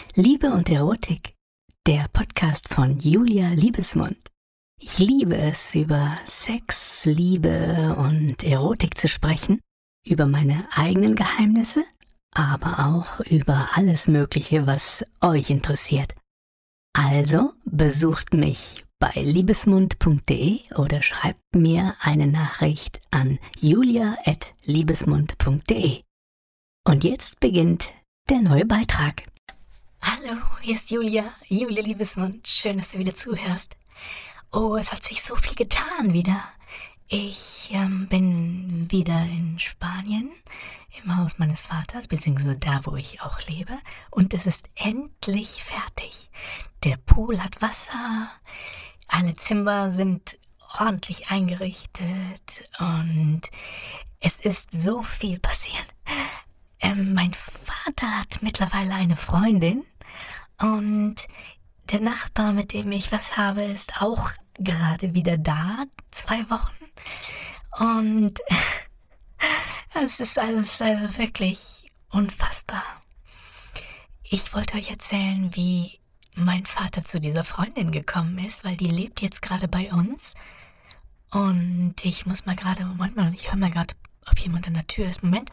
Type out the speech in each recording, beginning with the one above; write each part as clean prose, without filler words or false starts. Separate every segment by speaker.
Speaker 1: Liebe und Erotik, der Podcast von Julia Liebesmund. Ich liebe es, über Sex, Liebe und Erotik zu sprechen, über meine eigenen Geheimnisse, aber auch über alles Mögliche, was euch interessiert. Also besucht mich bei liebesmund.de oder schreibt mir eine Nachricht an julia@liebesmund.de. Und jetzt beginnt der neue Beitrag. Hallo, hier ist Julia Liebesmund. Schön, dass du wieder zuhörst. Oh, es hat sich so viel getan wieder. Ich bin wieder in Spanien, im Haus meines Vaters, beziehungsweise da, wo ich auch lebe. Und es ist endlich fertig. Der Pool hat Wasser, alle Zimmer sind ordentlich eingerichtet und es ist so viel passiert. Mein Vater hat mittlerweile eine Freundin und der Nachbar, mit dem ich was habe, ist auch gerade wieder da, 2 Wochen. Und es ist alles also wirklich unfassbar. Ich wollte euch erzählen, wie mein Vater zu dieser Freundin gekommen ist, weil die lebt jetzt gerade bei uns. Und ich muss mal gerade, ich höre mal gerade, ob jemand an der Tür ist. Moment.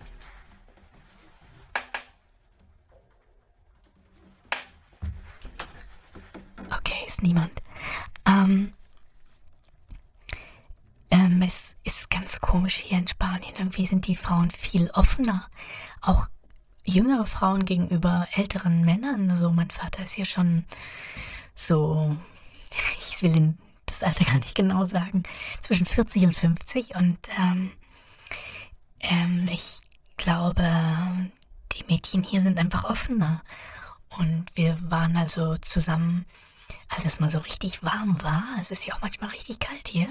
Speaker 1: Okay, ist niemand. Es ist ganz komisch hier in Spanien. Irgendwie sind die Frauen viel offener. Auch jüngere Frauen gegenüber älteren Männern. Also mein Vater ist hier schon so, ich will Ihnen das Alter gar nicht genau sagen, zwischen 40 und 50. Und ich glaube, die Mädchen hier sind einfach offener. Und wir waren also zusammen, als es mal so richtig warm war. Es ist ja auch manchmal richtig kalt hier.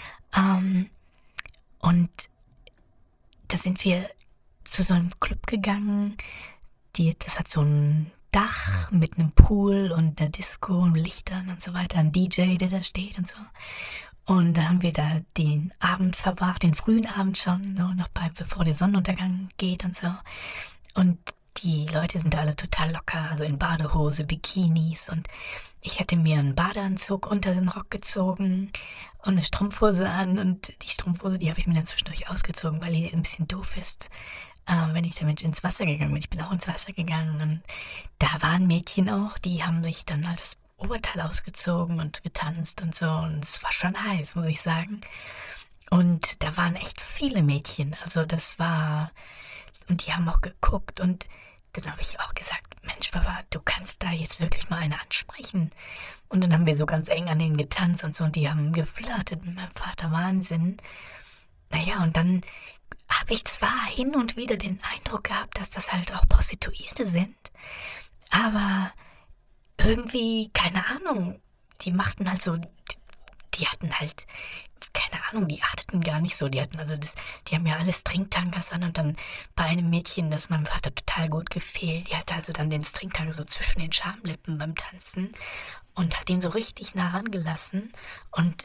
Speaker 1: Und da sind wir zu so einem Club gegangen. Das hat so ein Dach mit einem Pool und einer Disco und Lichtern und so weiter. Ein DJ, der da steht und so. Und da haben wir da den Abend verbracht, den frühen Abend schon, so, noch bevor der Sonnenuntergang geht und so. Und die Leute sind alle total locker, also in Badehose, Bikinis, und ich hatte mir einen Badeanzug unter den Rock gezogen und eine Strumpfhose an, und die Strumpfhose, die habe ich mir dann zwischendurch ausgezogen, weil die ein bisschen doof ist, wenn ich damit ins Wasser gegangen bin. Ich bin auch ins Wasser gegangen und da waren Mädchen auch, die haben sich dann als Oberteil ausgezogen und getanzt und so, und es war schon heiß, muss ich sagen. Und da waren echt viele Mädchen, also das war, und die haben auch geguckt, und dann habe ich auch gesagt, Mensch, Papa, du kannst da jetzt wirklich mal eine ansprechen. Und dann haben wir so ganz eng an denen getanzt und so, und die haben geflirtet mit meinem Vater, Wahnsinn. Naja, und dann habe ich zwar hin und wieder den Eindruck gehabt, dass das halt auch Prostituierte sind, aber irgendwie, keine Ahnung, die machten halt so, die hatten halt, keine Ahnung, die achteten gar nicht so, die haben ja alles Stringtankers an, und dann bei einem Mädchen, das meinem Vater total gut gefiel, die hatte also dann den Stringtanker so zwischen den Schamlippen beim Tanzen und hat ihn so richtig nah rangelassen, und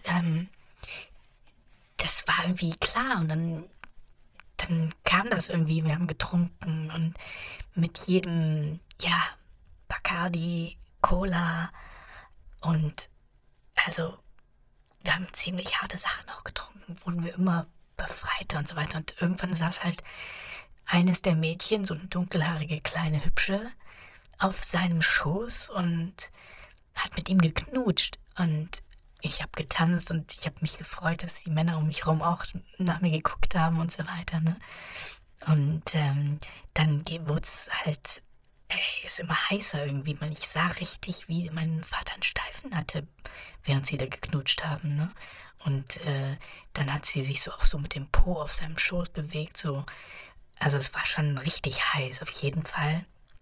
Speaker 1: das war irgendwie klar, und dann kam das irgendwie, wir haben getrunken und mit jedem, ja, Bacardi, Cola, und also wir haben ziemlich harte Sachen auch getrunken, wurden wir immer befreiter und so weiter. Und irgendwann saß halt eines der Mädchen, so eine dunkelhaarige kleine Hübsche, auf seinem Schoß und hat mit ihm geknutscht. Und ich habe getanzt und ich habe mich gefreut, dass die Männer um mich herum auch nach mir geguckt haben und so weiter, ne? Und dann wurde es halt, ist immer heißer irgendwie. Ich sah richtig, wie mein Vater einen Steifen hatte, während sie da geknutscht haben, ne? Und dann hat sie sich so auch so mit dem Po auf seinem Schoß bewegt, so. Also es war schon richtig heiß, auf jeden Fall.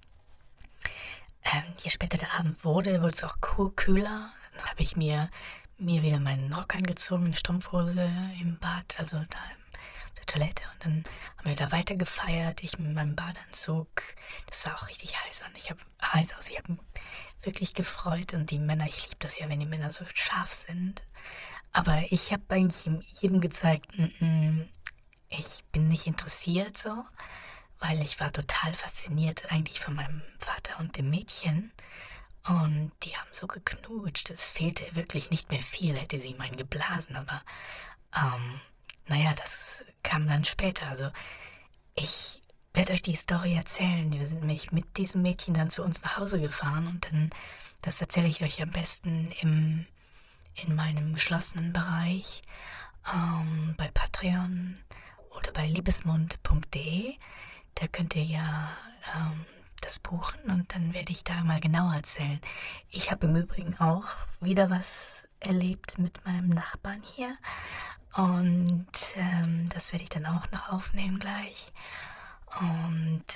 Speaker 1: Je später der Abend wurde es auch kühler. Dann habe ich mir wieder meinen Rock angezogen, eine Strumpfhose im Bad, also da auf der Toilette. Und dann haben wir da weiter gefeiert, ich mit meinem Badeanzug. Das sah auch richtig heiß aus. Ich habe mich wirklich gefreut. Und die Männer, ich liebe das ja, wenn die Männer so scharf sind. Aber ich habe eigentlich jedem gezeigt, ich bin nicht interessiert so, weil ich war total fasziniert eigentlich von meinem Vater und dem Mädchen. Und die haben so geknutscht. Es fehlte wirklich nicht mehr viel, hätte sie ihm einen geblasen, aber naja, das kam dann später. Also ich werde euch die Story erzählen. Wir sind nämlich mit diesem Mädchen dann zu uns nach Hause gefahren und dann, das erzähle ich euch am besten in meinem geschlossenen Bereich, bei Patreon oder bei liebesmund.de. Da könnt ihr ja das buchen und dann werde ich da mal genauer erzählen. Ich habe im Übrigen auch wieder was erlebt mit meinem Nachbarn hier und das werde ich dann auch noch aufnehmen gleich. Und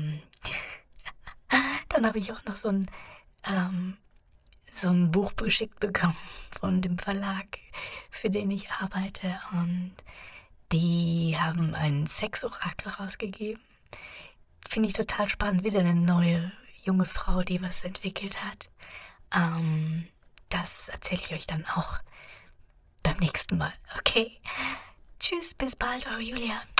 Speaker 1: dann habe ich auch noch so ein Buch geschickt bekommen von dem Verlag, für den ich arbeite, und die haben ein Sexorakel rausgegeben. Finde ich total spannend, wieder eine neue junge Frau, die was entwickelt hat. Das erzähle ich euch dann auch beim nächsten Mal. Okay? Tschüss, bis bald, eure Julia.